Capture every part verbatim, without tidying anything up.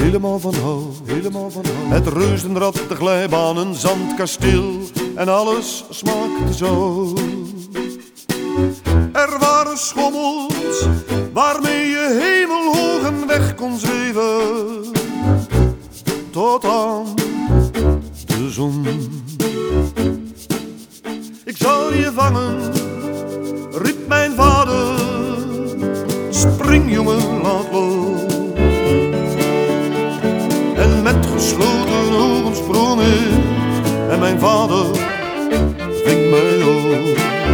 helemaal van hout, helemaal van hout. Het reuzenrad, de glijbaan, een zandkasteel en alles smaakte zo. Er waren schommels waarmee je hemelhoog en weg kon zweven, tot aan de zon. Ik zal je vangen, riep mijn vader, spring jongen, laat los. En met gesloten ogen sprong ik en mijn vader ving mij op.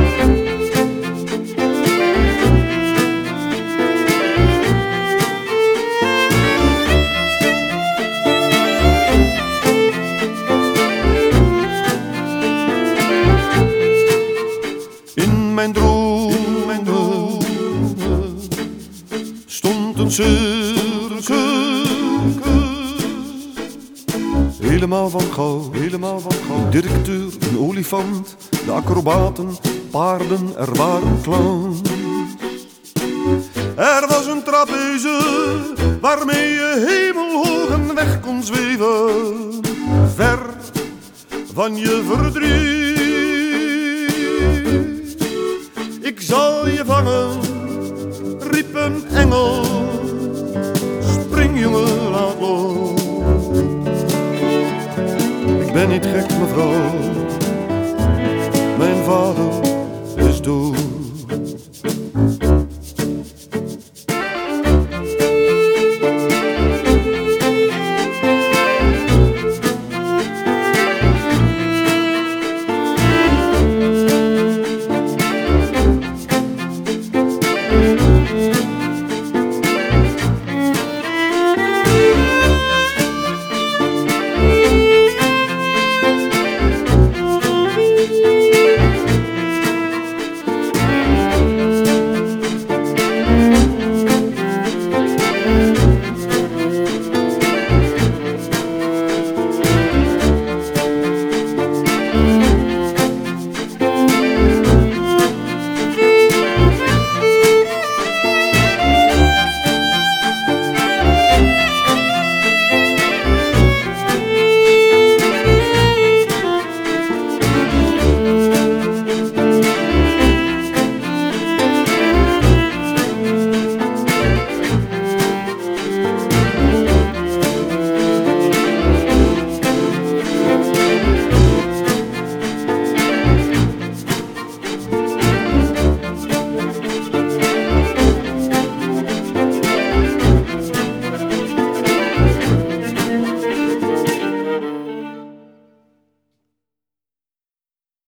In mijn droom, in mijn droom stond een circus, helemaal van goud, helemaal van goud. De directeur, een olifant, de acrobaten, paarden, er waren clowns. Er was een trapeze waarmee je hemelhoog en weg kon zweven, ver van je verdriet. Ik zal je vangen, riep een engel, spring jongen, laat los. Ik ben niet gek mevrouw, mijn vader is dood.